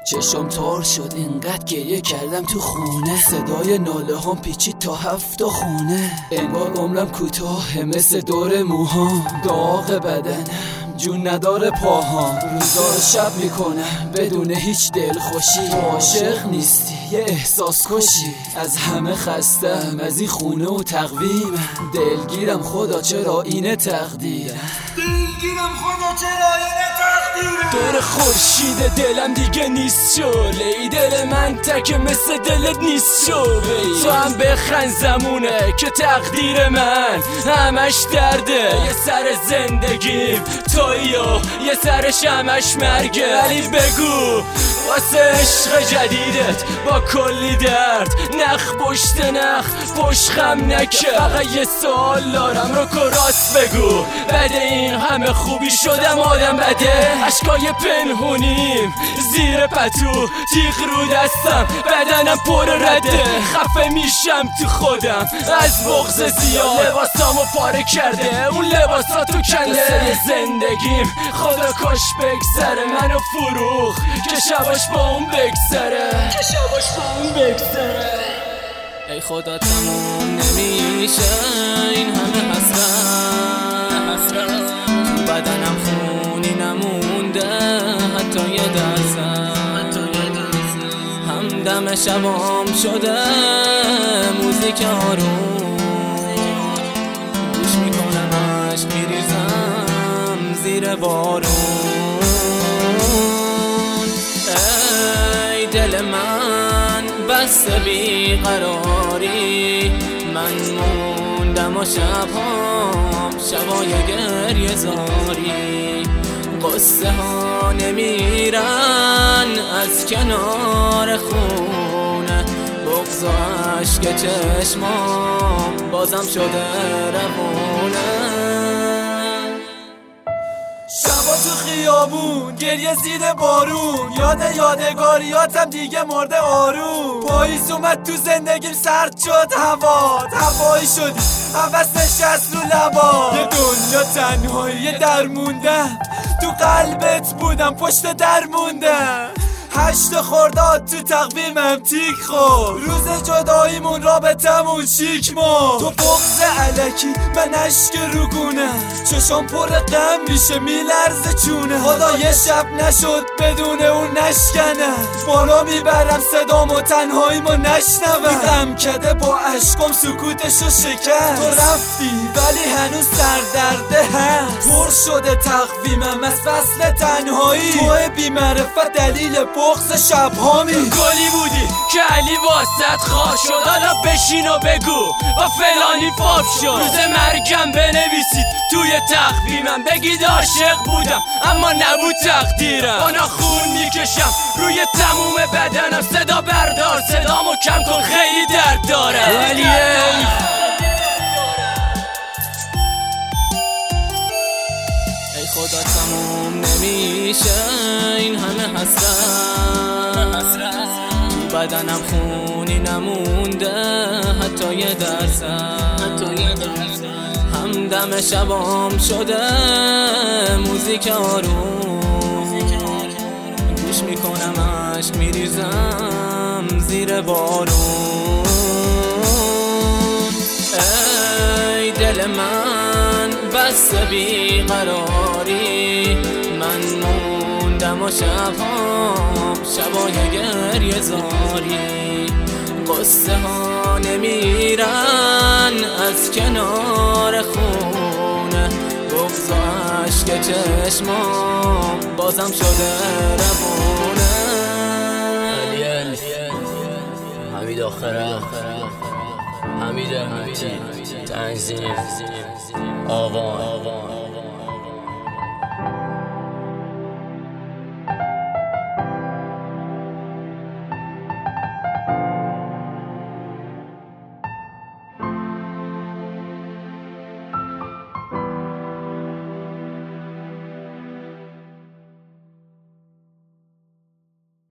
چشم تار شد اینقدر گریه کردم تو خونه، صدای ناله هم پیچید تا 7 خونه. انگار عمرم کوتاه مثل دور موهام، داغ بدنم جون نداره پاهام. روزا رو شب میکنم بدون هیچ دلخوشی، تو عاشق نیستی یه احساس کشی. از همه خستم از این خونه و تقویمم، دلگیرم خدا چرا اینه تقدیرم، دلگیرم خدا چرا اینه تقدیرم. دور خورشید دلم دیگه نیست شله، ای دل من تک مثل دلت نیست شله. تو هم بخند زمونه که تقدیر من همش درده، یه سر زندگیم تویی و یه سرش همش مرگه. ولی بگو واسه عشق جدیدت با کلی درد، نخ پشت نخ پشت خم نکه. فقط یه سوال دارم رو راست بگو، بده این همه خوبی شدم آدم بده؟ اشکای پنهونیم زیر پتو، تیغ رو دستم بدنم پر رده. خفه میشم تو خودم از بغض زیاد، لباسامو پاره کرده اون لباسا تو کنده. زندگیم خدا کاش بگذره منو فروخ، که شباش با اون بگذره، که شباش با اون بگذره. ای خدا تموم نمیشه این همه حسرت، تو بدنم خونی نمونده حتی یه درصد. همدم شبام شده موزیک آروم، گوش میکنم عشق میریزم زیر بارون. ای دل من بسته بیقراری، من موندم و شبای گریه زاری. قصه ها نمیرن از کنار خونه، بغض و عشق چشمام بازم شده روونه. شبا تو خیابون گریه زیر بارون، یادگاریاتم دیگه مرده آروم. پاییز اومد تو زندگیم سرد شد هوایی شدی هوس نشست رو لبا. یه دنیا تنهایی درموندم، تو قلبت بودم پشت در موندم. 8 خرداد تو تقویمم تیک خورد، روز جداییمون رابطمون شیک مرد. تو بغض علکی من اشک روگونه، چشام پر غم میشه میلرزه چونه. خدا یه شب نشد بدون اون نشکنه، بالا میبرم صدامو تنهاییمو نشنوم. غم کده با اشکام سکوتشو شکست، تو رفتی ولی هنوز سردرده هست. پر شده تقویمم از فصل تنهایی، تو بی‌معرفت دلیل بغض شبهامی. گلی بودی که علی واسط خواه شد، حالا بشین و بگو با فلانی فاب شد. روز مرگم بنویسید توی تقویمم، بگید عاشق بودم اما نبود تقدیرم. آنا خون میکشم روی تموم بدنم، صدا بردار صدامو کم کن خیلی درد دارم. ولی ای خدا تموم نمیشه این همه حسرت، تو بدنم خونی نمونده حتی یه درصد. همدم شبام شده موزیک آروم، گوش میکنم عشق میریزم زیر بارون. ای دل من بسته بیقراری، من موندم و شبای گریه زاری. قصه ها نمیرن از کنار خونه، بغض و عشق چشمام بازم شده روونه. حمید آخرم، حمید احمدی، تنظیم آوان.